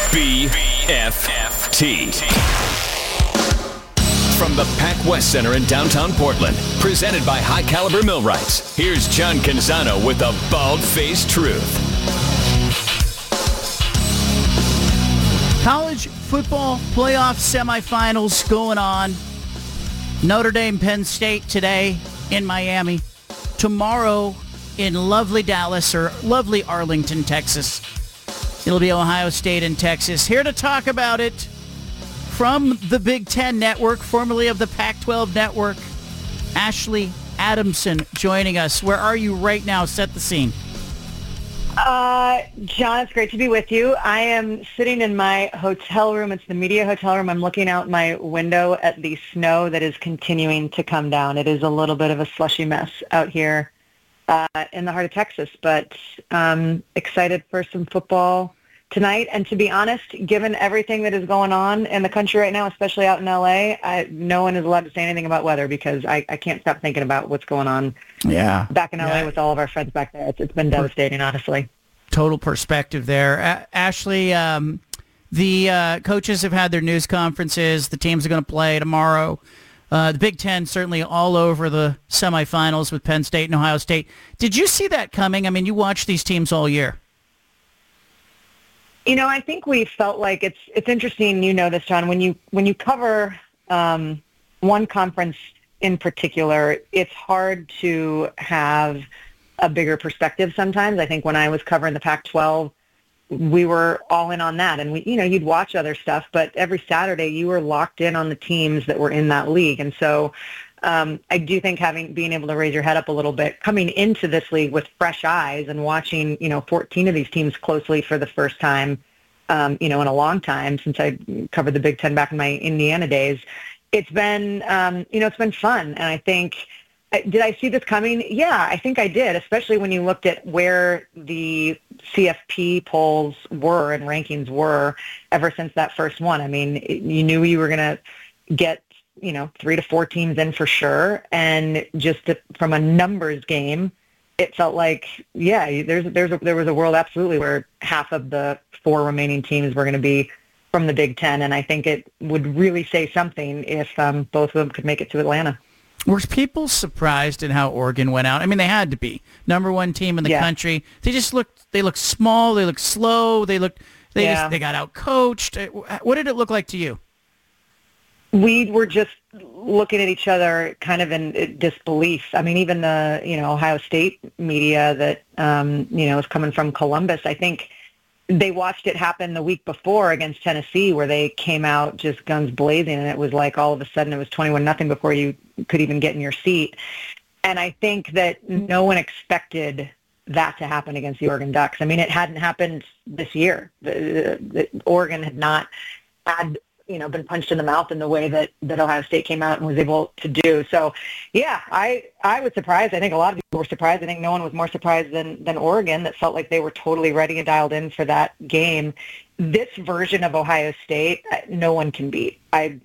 BFFT. From the Pac West Center in downtown Portland, presented by High Caliber Millwrights, here's John Canzano with the bald-faced truth. College football playoff semifinals going on. Notre Dame, Penn State today in Miami. Tomorrow in lovely Dallas or lovely Arlington, Texas. It'll be Ohio State and Texas. Here to talk about it from the Big Ten Network, formerly of the Pac-12 Network, Ashley Adamson joining us. Where are you right now? Set the scene. John, it's great to be with you. I am sitting in my hotel room. It's the media hotel room. I'm looking out my window at the snow that is continuing to come down. It is a little bit of a slushy mess out here in the heart of Texas, but excited for some football tonight. And to be honest, given everything that is going on in the country right now, especially out in LA, no one is allowed to say anything about weather because I can't stop thinking about what's going on back in LA with all of our friends back there. It's been devastating, honestly. Total perspective there. Ashley, the coaches have had their news conferences. The teams are going to play tomorrow. The Big Ten certainly all over the semifinals with Penn State and Ohio State. Did you see that coming? I mean, you watched these teams all year. You know, I think we felt like it's interesting. You know this, John. When you cover one conference in particular, it's hard to have a bigger perspective sometimes. I think when I was covering the Pac-12, we were all in on that, and you'd watch other stuff, but every Saturday you were locked in on the teams that were in that league, and so I do think being able to raise your head up a little bit, coming into this league with fresh eyes and watching 14 of these teams closely for the first time, in a long time since I covered the Big Ten back in my Indiana days. It's been it's been fun, and I think. Did I see this coming? Yeah, I think I did, especially when you looked at where the CFP polls were and rankings were ever since that first one. I mean, you knew you were going to get, 3 to 4 teams in for sure. And just from a numbers game, it felt like, there was a world absolutely where half of the 4 remaining teams were going to be from the Big Ten. And I think it would really say something if both of them could make it to Atlanta. Were people surprised at how Oregon went out? I mean, they had to be. Number one team in the country. They looked small, they looked slow, they got out coached. What did it look like to you? We were just looking at each other kind of in disbelief. I mean, even the, Ohio State media that, is coming from Columbus, I think they watched it happen the week before against Tennessee where they came out just guns blazing, and it was like all of a sudden it was 21-0 before you could even get in your seat. And I think that no one expected that to happen against the Oregon Ducks. I mean, it hadn't happened this year. The Oregon had not had, been punched in the mouth in the way that Ohio State came out and was able to do. So, I was surprised. I think a lot of people were surprised. I think no one was more surprised than Oregon, that felt like they were totally ready and dialed in for that game. This version of Ohio State, no one can beat.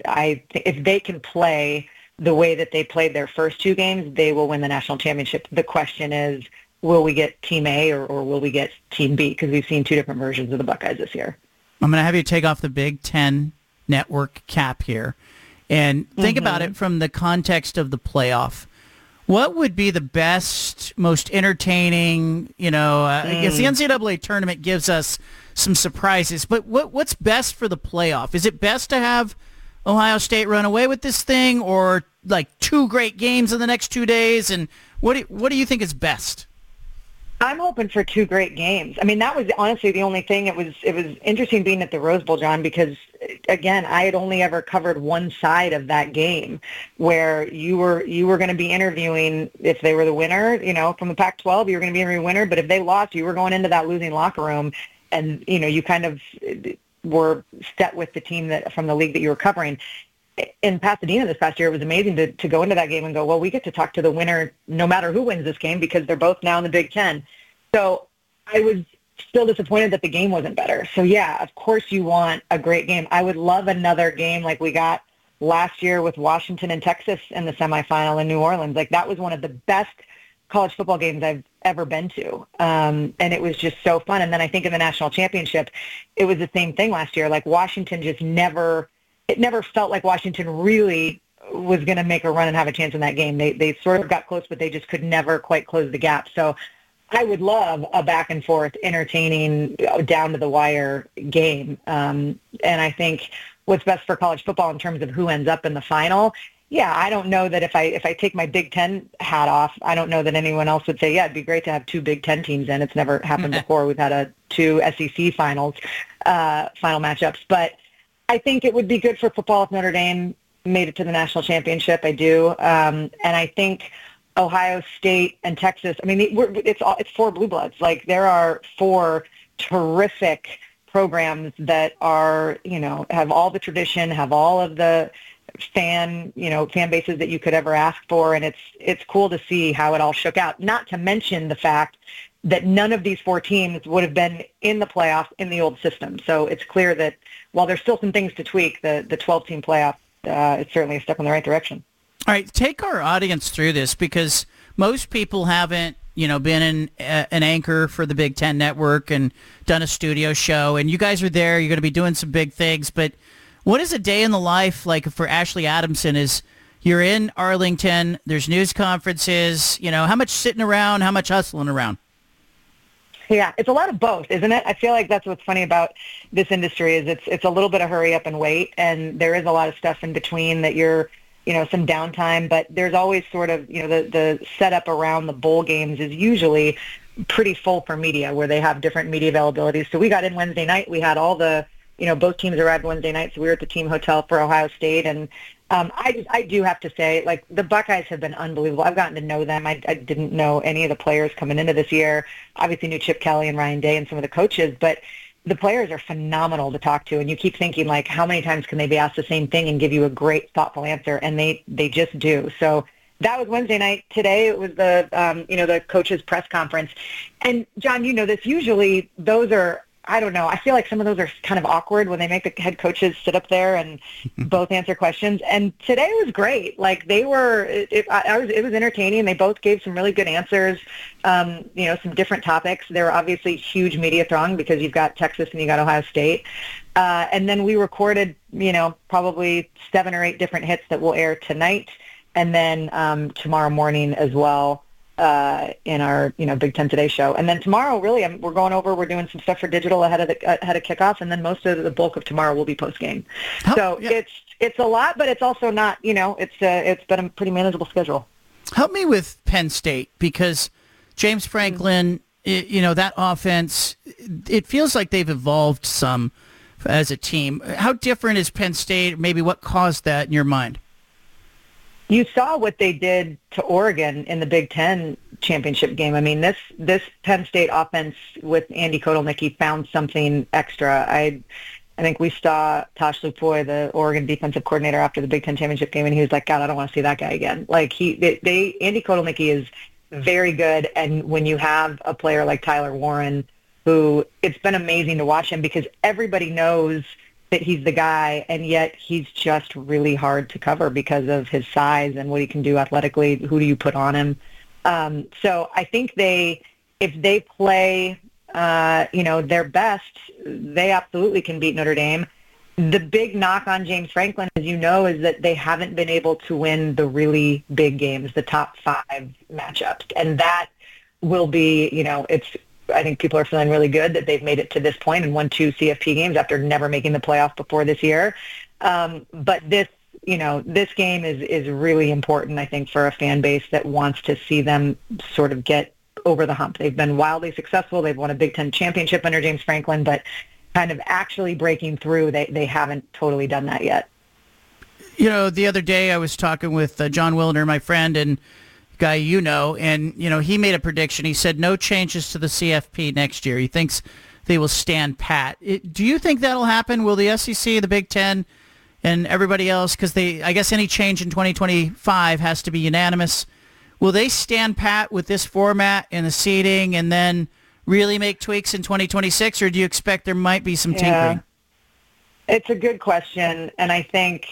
If they can play the way that they played their first 2 games, they will win the national championship. The question is, will we get Team A or will we get Team B? Because we've seen 2 different versions of the Buckeyes this year. I'm going to have you take off the Big Ten Network cap here and think about it from the context of the playoff. What would be the best, most entertaining, I guess the NCAA tournament gives us some surprises, but what's best for the playoff? Is it best to have Ohio State run away with this thing, or like 2 great games in the next 2 days? And what do you think is best? I'm hoping for 2 great games. I mean, that was honestly the only thing. It was interesting being at the Rose Bowl, John, because again, I had only ever covered one side of that game, where you were going to be interviewing, if they were the winner, from the Pac-12, you were going to be interviewing winner. But if they lost, you were going into that losing locker room, and you kind of were set with the team that from the league that you were covering. In Pasadena this past year, it was amazing to go into that game and go, well, we get to talk to the winner no matter who wins this game, because they're both now in the Big Ten. So I was still disappointed that the game wasn't better. So, of course you want a great game. I would love another game like we got last year with Washington and Texas in the semifinal in New Orleans. Like, that was one of the best college football games I've ever been to. And it was just so fun. And then I think in the national championship, it was the same thing last year. Like Washington just never felt like Washington really was going to make a run and have a chance in that game. They sort of got close, but they just could never quite close the gap. So I would love a back and forth, entertaining, down to the wire game. And I think what's best for college football in terms of who ends up in the final. Yeah, I don't know that if I take my Big Ten hat off, I don't know that anyone else would say, yeah, it'd be great to have two Big Ten teams in. It's never happened before. We've had two SEC final matchups. But I think it would be good for football if Notre Dame made it to the national championship. I do. And I think Ohio State and Texas, I mean, it's four blue bloods. Like there are four terrific programs that are, have all the tradition, have all of the fan bases that you could ever ask for. And it's cool to see how it all shook out, not to mention the fact that none of these four teams would have been in the playoffs in the old system. So it's clear that while there's still some things to tweak, the 12-team playoff is certainly a step in the right direction. All right, take our audience through this, because most people haven't, been an anchor for the Big Ten Network and done a studio show, and you guys are there. You're going to be doing some big things, but what is a day in the life like for Ashley Adamson? Is you're in Arlington, there's news conferences, how much sitting around, how much hustling around? Yeah, it's a lot of both, isn't it? I feel like that's what's funny about this industry is it's a little bit of hurry up and wait, and there is a lot of stuff in between that you're, some downtime, but there's always sort of, the setup around the bowl games is usually pretty full for media, where they have different media availabilities. So we got in Wednesday night. We had all the, both teams arrived Wednesday night, so we were at the team hotel for Ohio State, and I do have to say, like, the Buckeyes have been unbelievable. I've gotten to know them. I didn't know any of the players coming into this year. Obviously knew Chip Kelly and Ryan Day and some of the coaches, but the players are phenomenal to talk to, and you keep thinking, like, how many times can they be asked the same thing and give you a great, thoughtful answer, and they just do. So that was Wednesday night. Today it was the, the coaches' press conference. And, John, this, usually those are, I don't know, I feel like some of those are kind of awkward when they make the head coaches sit up there and both answer questions. And today was great. Like, they were, it was entertaining. They both gave some really good answers, some different topics. They were obviously huge media throng because you've got Texas and you got Ohio State. And then we recorded, probably 7 or 8 different hits that will air tonight and then tomorrow morning as well. In our, Big Ten Today show. And then tomorrow, really, we're doing some stuff for digital ahead of kickoff, and then most of the bulk of tomorrow will be post-game. So yeah. It's a lot, but it's also not, it's been a pretty manageable schedule. Help me with Penn State, because James Franklin, that offense, it feels like they've evolved some as a team. How different is Penn State? Maybe what caused that in your mind? You saw what they did to Oregon in the Big Ten championship game. I mean, this Penn State offense with Andy Kotelnicki found something extra. I think we saw Tosh Lupoy, the Oregon defensive coordinator, after the Big Ten championship game, and he was like, God, I don't want to see that guy again. Like, Andy Kotelnicki is very good, and when you have a player like Tyler Warren, who, it's been amazing to watch him because everybody knows that he's the guy, and yet he's just really hard to cover because of his size and what he can do athletically. Who do you put on him? So I think if they play, their best, they absolutely can beat Notre Dame. The big knock on James Franklin, as you know, is that they haven't been able to win the really big games, the top 5 matchups, and that will be, I think people are feeling really good that they've made it to this point and won 2 CFP games after never making the playoff before this year. But this game is really important, I think, for a fan base that wants to see them sort of get over the hump. They've been wildly successful. They've won a Big Ten championship under James Franklin, but kind of actually breaking through, they haven't totally done that yet. The other day I was talking with John Wilner, my friend, and guy and he made a prediction. He said no changes to the CFP next year. He thinks they will stand pat. Do you think that'll happen? Will the SEC, the Big Ten, and everybody else, because I guess any change in 2025 has to be unanimous, will they stand pat with this format and the seeding and then really make tweaks in 2026, or do you expect there might be some tinkering? It's a good question, and I think,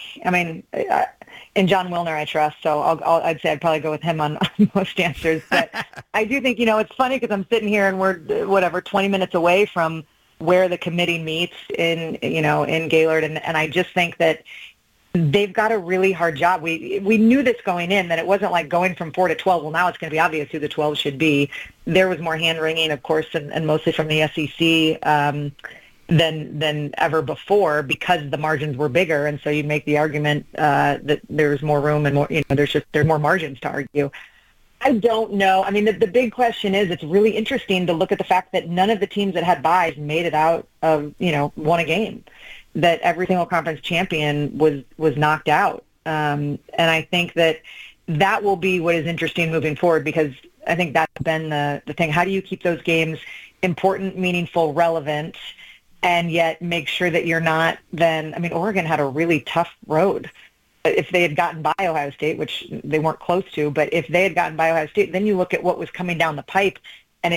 in John Wilner I trust, so I'd say I'd probably go with him on most answers. But I do think, it's funny because I'm sitting here and we're 20 minutes away from where the committee meets in Gaylord, and I just think that they've got a really hard job. We knew this going in, that it wasn't like going from 4 to 12. Well, now it's going to be obvious who the 12 should be. There was more hand-wringing, of course, and mostly from the SEC than ever before, because the margins were bigger. And so you make the argument that there's more room and more, there's more margins to argue. I don't know. I mean, the big question is, it's really interesting to look at the fact that none of the teams that had byes made it out of, won a game, that every single conference champion was knocked out. And I think that will be what is interesting moving forward, because I think that's been the thing. How do you keep those games important, meaningful, relevant, and yet make sure that you're not then, Oregon had a really tough road. If they had gotten by Ohio State, which they weren't close to, but if they had gotten by Ohio State, then you look at what was coming down the pipe, and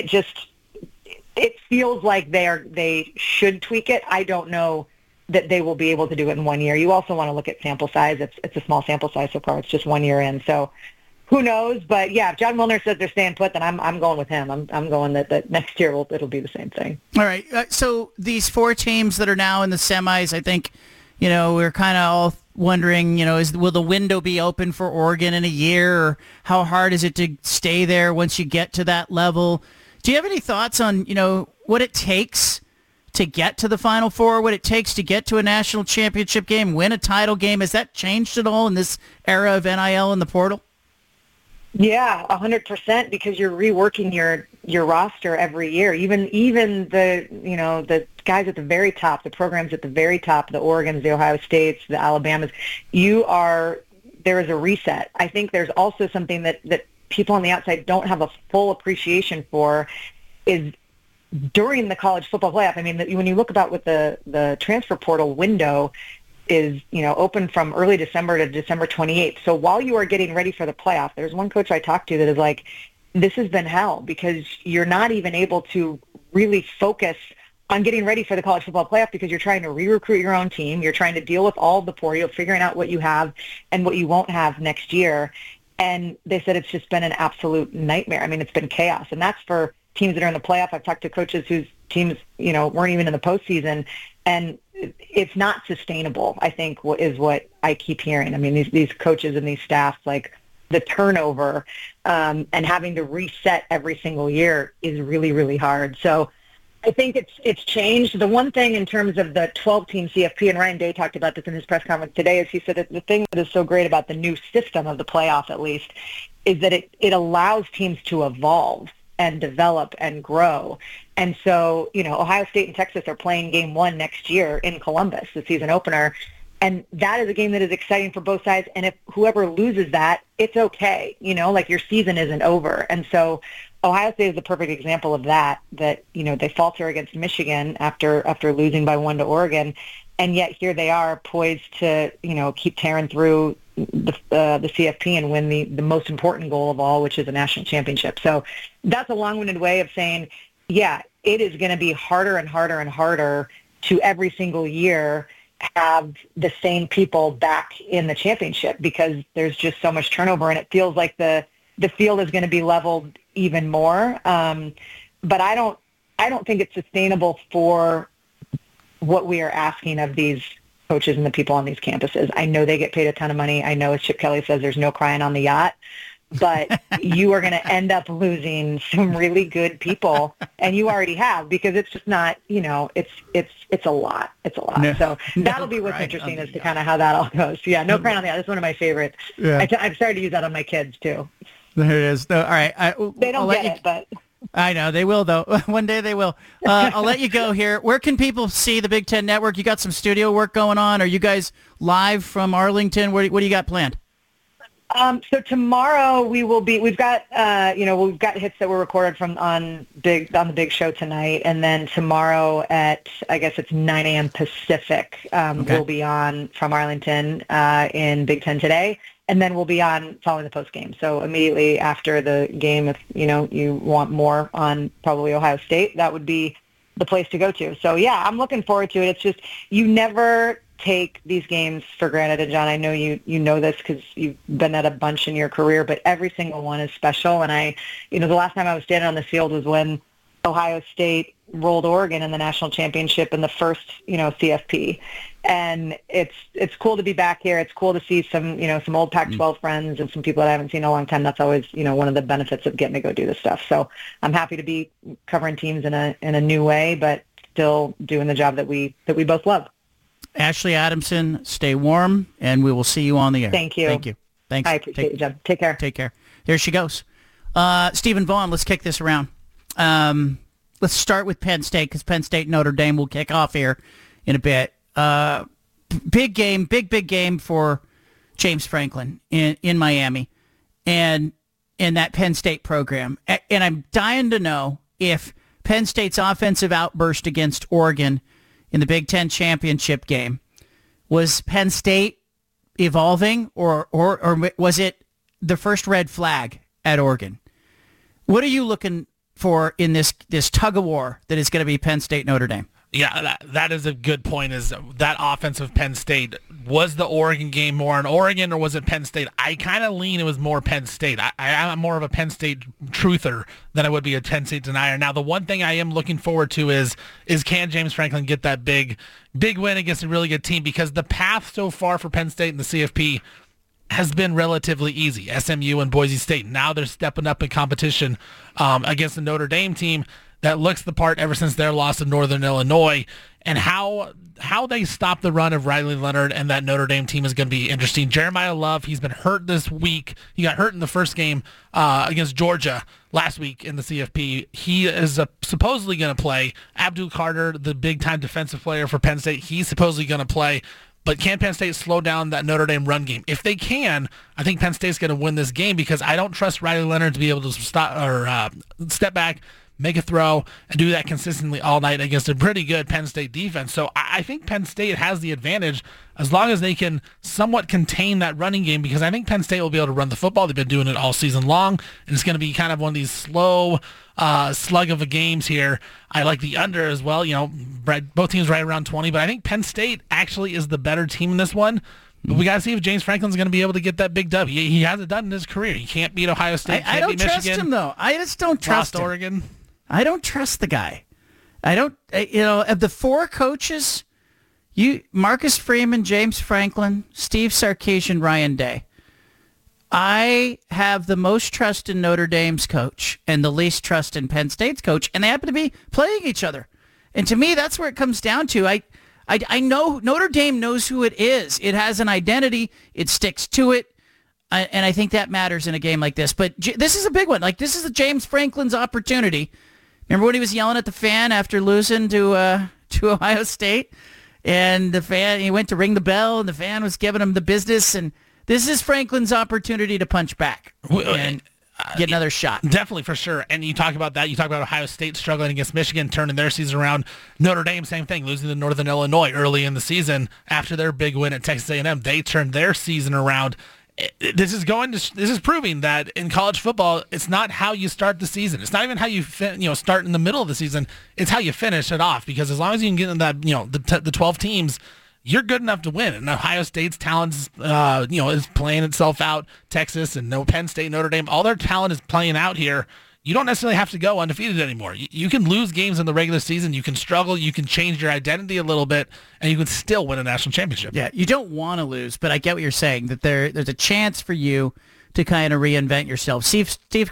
it feels like they should tweak it. I don't know that they will be able to do it in 1 year. You also want to look at sample size. It's a small sample size so far. It's just 1 year in. So who knows? But yeah, if John Wilner says they're staying put, then I'm going with him. I'm going that next year it'll be the same thing. All right. So these 4 teams that are now in the semis, I think, we're kind of all wondering, will the window be open for Oregon in a year, or how hard is it to stay there once you get to that level? Do you have any thoughts on, what it takes to get to the Final Four, what it takes to get to a national championship game, win a title game? Has that changed at all in this era of NIL and the portal? Yeah, 100%, because you're reworking your roster every year. Even the guys at the very top, the programs at the very top, the Oregons, the Ohio States, the Alabamas, there is a reset. I think there's also something that people on the outside don't have a full appreciation for, is during the college football playoff. When you look about what the transfer portal window is, open from early December to December 28th. So while you are getting ready for the playoff, there's one coach I talked to that is like, this has been hell, because you're not even able to really focus on getting ready for the college football playoff, because you're trying to re-recruit your own team. You're trying to deal with all the portal, figuring out what you have and what you won't have next year. And they said it's just been an absolute nightmare. It's been chaos. And that's for teams that are in the playoff. I've talked to coaches whose teams, weren't even in the postseason, and it's not sustainable, I think, is what I keep hearing. These coaches and these staffs, like the turnover and having to reset every single year is really, really hard. So I think it's changed. The one thing in terms of the 12-team CFP, and Ryan Day talked about this in his press conference today, is he said that the thing that is so great about the new system of the playoff, at least, is that it allows teams to evolve and develop and grow. And so, Ohio State and Texas are playing game 1 next year in Columbus, the season opener. And that is a game that is exciting for both sides. And if whoever loses that, it's okay. Your season isn't over. And so Ohio State is the perfect example of that, they falter against Michigan after losing by 1 to Oregon. And yet here they are poised to, keep tearing through the CFP and win the most important goal of all, which is a national championship. So that's a long-winded way of saying, yeah, it is going to be harder and harder and harder to every single year have the same people back in the championship, because there's just so much turnover, and it feels like the field is going to be leveled even more. But I don't think it's sustainable for what we are asking of these coaches and the people on these campuses. I know they get paid a ton of money. I know, as Chip Kelly says, there's no crying on the yacht, but you are going to end up losing some really good people, and you already have, because it's just not, it's a lot. It's a lot. No, so that'll be what's interesting as to kind of how that all goes. Yeah, no crying on the yacht. That's one of my favorites. Yeah. I've started to use that on my kids too. There it is. No, all right. They don't get it, but I know they will, though. One day they will. I'll let you go here. Where can people see the Big Ten Network? You got some studio work going on? Are you guys live from Arlington? What do you got planned? So tomorrow we've got hits that were recorded on the big show tonight, and then tomorrow at, I guess it's 9 a.m. Pacific, we'll be on from Arlington in Big Ten Today. And then we'll be on following the post game. So immediately after the game, if you want more on probably Ohio State, that would be the place to go to. So yeah, I'm looking forward to it. It's just, you never take these games for granted. And John, I know you know this because you've been at a bunch in your career, but every single one is special. And the last time I was standing on the field was when Ohio State rolled Oregon in the national championship in the first, CFP. And it's cool to be back here. It's cool to see some old Pac-12 friends and some people that I haven't seen in a long time. That's always, one of the benefits of getting to go do this stuff. So I'm happy to be covering teams in a new way, but still doing the job that we both love. Ashley Adamson, stay warm, and we will see you on the air. Thank you. Thank you. Thanks. I appreciate it, Jen. Take care. Take care. There she goes. Stephen Vaughn, let's kick this around. Let's start with Penn State, because Penn State Notre Dame will kick off here in a bit. Big game for James Franklin in Miami and in that Penn State program. And I'm dying to know if Penn State's offensive outburst against Oregon in the Big Ten championship game, was Penn State evolving or was it the first red flag at Oregon? What are you looking for in this tug of war that is going to be Penn State Notre Dame? Yeah, that is a good point. Is that offense of Penn State, was the Oregon game more on Oregon or was it Penn State? I kind of lean it was more Penn State. I'm more of a Penn State truther than I would be a Penn State denier. Now, the one thing I am looking forward to is can James Franklin get that big win against a really good team? Because the path so far for Penn State in the CFP has been relatively easy. SMU and Boise State. Now they're stepping up in competition against the Notre Dame team that looks the part ever since their loss to Northern Illinois. And how they stop the run of Riley Leonard and that Notre Dame team is going to be interesting. Jeremiah Love, he's been hurt this week. He got hurt in the first game against Georgia last week in the CFP. He is supposedly going to play. Abdul Carter, the big-time defensive player for Penn State, he's supposedly going to play. But can Penn State slow down that Notre Dame run game? If they can, I think Penn State's going to win this game because I don't trust Riley Leonard to be able to step back, make a throw, and do that consistently all night against a pretty good Penn State defense. So I think Penn State has the advantage as long as they can somewhat contain that running game, because I think Penn State will be able to run the football. They've been doing it all season long, and it's going to be kind of one of these slow slug of a games here. I like the under as well. Both teams right around 20, but I think Penn State actually is the better team in this one. But we got to see if James Franklin's going to be able to get that big dub. He hasn't done in his career. He can't beat Ohio State. I don't trust him, though. I just don't trust him. Oregon. I don't trust the guy. I don't, of the four coaches, Marcus Freeman, James Franklin, Steve Sarkisian, Ryan Day. I have the most trust in Notre Dame's coach and the least trust in Penn State's coach, and they happen to be playing each other. And to me, that's where it comes down to. I know Notre Dame knows who it is. It has an identity. It sticks to it. And I think that matters in a game like this. But this is a big one. Like, this is James Franklin's opportunity. Remember when he was yelling at the fan after losing to Ohio State? And the fan, he went to ring the bell, and the fan was giving him the business. And this is Franklin's opportunity to punch back and get another shot. Definitely, for sure. And you talk about that. You talk about Ohio State struggling against Michigan, turning their season around. Notre Dame, same thing, losing to Northern Illinois early in the season after their big win at Texas A&M. They turned their season around. This is proving that in college football, it's not how you start the season. It's not even how you start in the middle of the season. It's how you finish it off. Because as long as you can get in that the 12 teams, you're good enough to win. And Ohio State's talent is playing itself out. Texas and Penn State, Notre Dame, all their talent is playing out here. You don't necessarily have to go undefeated anymore. You can lose games in the regular season. You can struggle. You can change your identity a little bit, and you can still win a national championship. Yeah, you don't want to lose, but I get what you're saying, that there's a chance for you to kind of reinvent yourself. Steve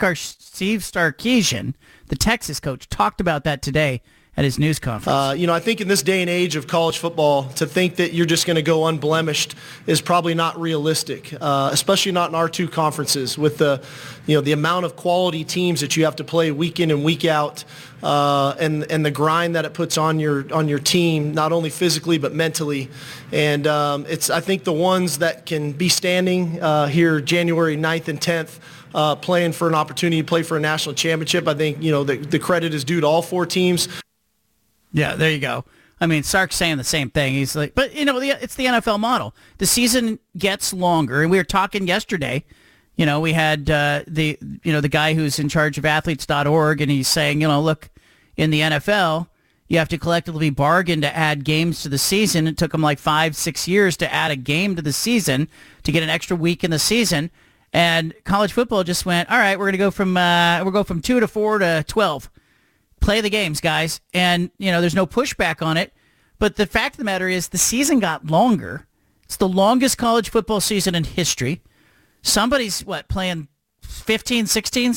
Sarkisian, the Texas coach, talked about that today at his news conference. I think in this day and age of college football, to think that you're just going to go unblemished is probably not realistic, especially not in our two conferences with the amount of quality teams that you have to play week in and week out, and the grind that it puts on your team, not only physically but mentally. And I think the ones that can be standing here January 9th and 10th, playing for an opportunity to play for a national championship, I think the credit is due to all four teams. Yeah, there you go. I mean, Sark's saying the same thing. He's like, but it's the NFL model. The season gets longer, and we were talking yesterday. We had the guy who's in charge of athletes.org, and he's saying, look, in the NFL, You have to collectively bargain to add games to the season. It took them like 5-6 years to add a game to the season to get an extra week in the season. And college football just went, all right, we're going to go from 2 to 4 to 12. Play the games, guys. And, there's no pushback on it. But the fact of the matter is the season got longer. It's the longest college football season in history. Somebody's, playing 15, 16,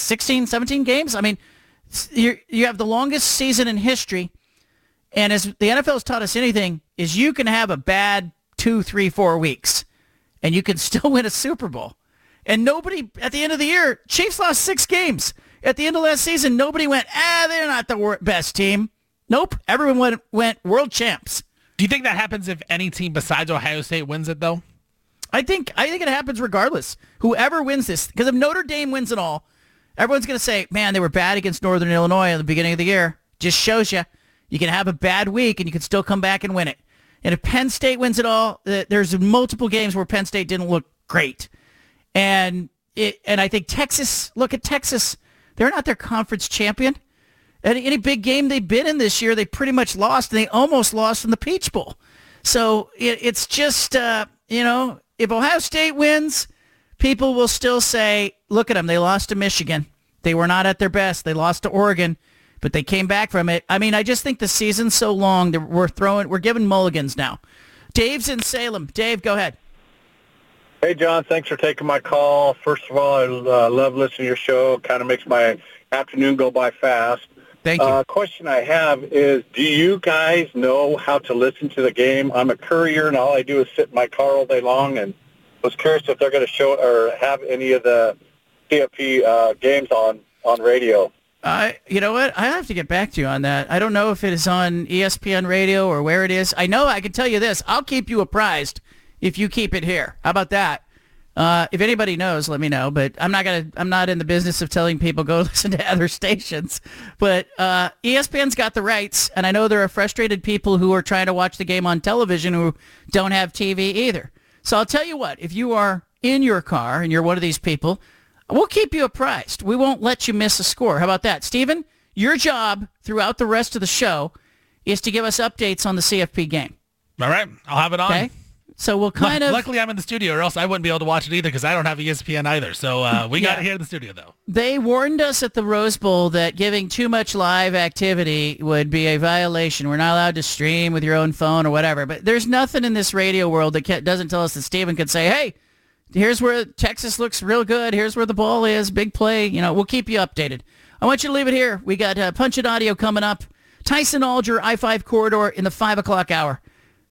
17 games? I mean, you have the longest season in history. And as the NFL has taught us anything, is you can have a bad 2, 3, 4 weeks, and you can still win a Super Bowl. And nobody, at the end of the year, Chiefs lost 6 games. At the end of last season, nobody went, they're not the best team. Nope. Everyone went world champs. Do you think that happens if any team besides Ohio State wins it, though? I think it happens regardless. Whoever wins this, because if Notre Dame wins it all, everyone's going to say, man, they were bad against Northern Illinois at the beginning of the year. Just shows you can have a bad week and you can still come back and win it. And if Penn State wins it all, there's multiple games where Penn State didn't look great. And I think Texas, look at Texas. They're not their conference champion. Any big game they've been in this year, they pretty much lost, and they almost lost in the Peach Bowl. So it's just, if Ohio State wins, people will still say, look at them, they lost to Michigan. They were not at their best. They lost to Oregon, but they came back from it. I mean, I just think the season's so long that we're giving mulligans now. Dave's in Salem. Dave, go ahead. Hey, John, thanks for taking my call. First of all, I love listening to your show. It kind of makes my afternoon go by fast. Thank you. Question I have is, do you guys know how to listen to the game? I'm a courier, and all I do is sit in my car all day long, and was curious if they're going to show or have any of the CFP games on radio. You know what? I have to get back to you on that. I don't know if it is on ESPN Radio or where it is. I know I can tell you this. I'll keep you apprised if you keep it here. How about that? If anybody knows, let me know. But I'm not in the business of telling people go listen to other stations. But ESPN's got the rights, and I know there are frustrated people who are trying to watch the game on television who don't have TV either. So I'll tell you what, if you are in your car and you're one of these people, we'll keep you apprised. We won't let you miss a score. How about that? Steven, your job throughout the rest of the show is to give us updates on the CFP game. All right. I'll have it on. Okay? So we'll kind of... Luckily, I'm in the studio, or else I wouldn't be able to watch it either because I don't have ESPN either. So we got it here in the studio, though. They warned us at the Rose Bowl that giving too much live activity would be a violation. We're not allowed to stream with your own phone or whatever. But there's nothing in this radio world that doesn't tell us that Steven could say, hey, here's where Texas looks real good. Here's where the ball is. Big play. We'll keep you updated. I want you to leave it here. We got Punch It Audio coming up. Tyson Alger, I-5 Corridor in the 5 o'clock hour.